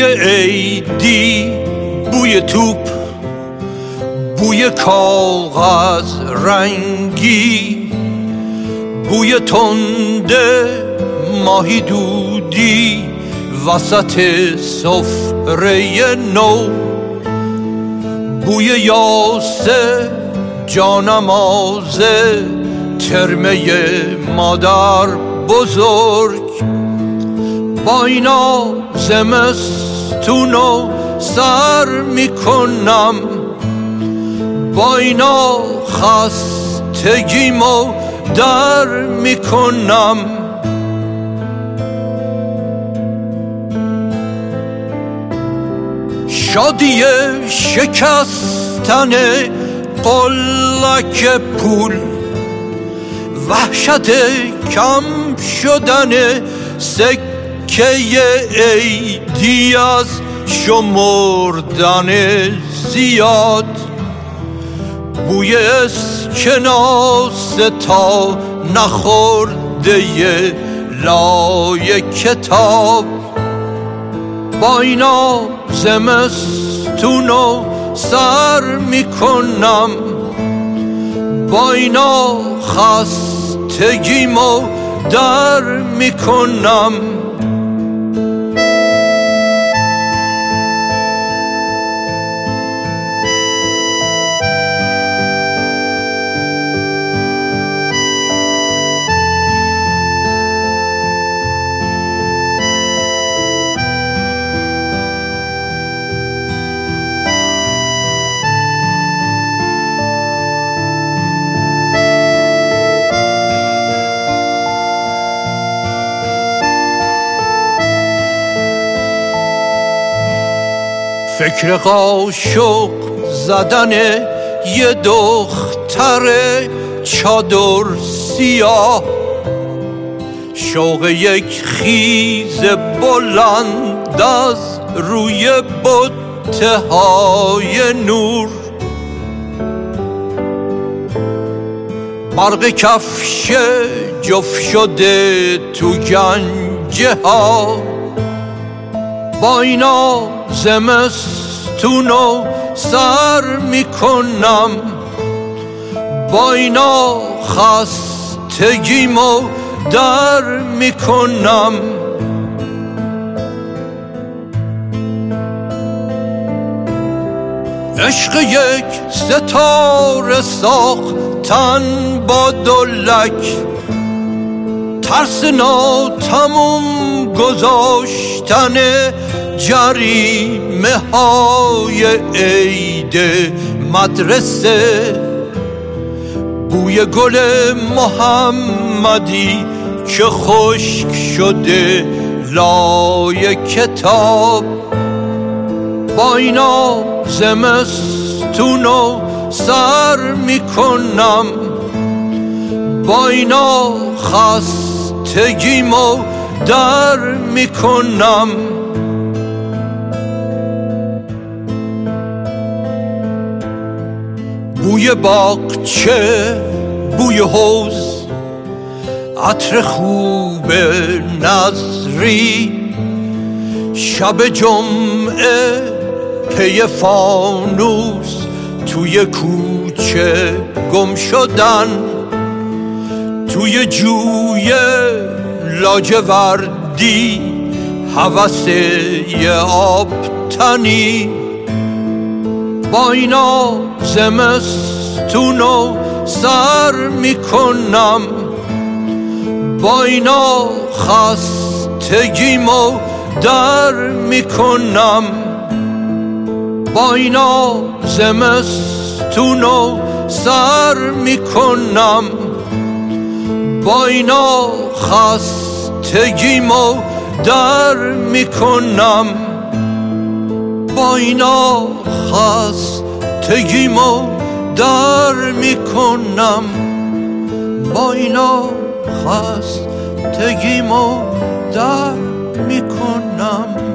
بوی عیدی، بوی توپ، بوی کاغذ رنگی، بوی تنده ماهی دودی وسط سفره نو، بوی یاسه جانمازه ترمه مادر بزرگ. با اینا زمستونو سر میکنم، با اینا خستگیمو در میکنم. شادی شکستن قلک پول، وحشت کم شدن سکه عیدی از شمردن زیاد، بوی اسکناس تا نخورده لای کتاب. با اینا زمستونو سر میکنم، با اینا خستگیمو در میکنم. فکر قاشق زدن یه دختر چادر سیاه، شوق یک خیز بلند از روی بته های نور، برق کفش جفت شده تو گنجه ها. با اینا زمستونو سر میکنم، با اینا خستگیمو در میکنم. عشق یک ستاره ساختن با دلک، ترس ناتموم گذاشتن جریمه های عید مدرسه، بوی گل محمدی که خشک شده لای کتاب. با اینا زمستونو سر میکنم، با اینا خستگیمو در میکنم. بوی باغچه، بوی حوض، عطر خوب نظری، شب جمعه پی فانوس توی کوچه گم شدن، توی جوی لاجوردی هوس یه آب تنی. با اینا زمستونو سر میکنم، با اینا خستگیمو در میکنم. با اینا زمستونو سر میکنم، با اینا خستگیمو در میکنم. با اینا خستگیمو در میکنم، با اینا خستگیمو در میکنم.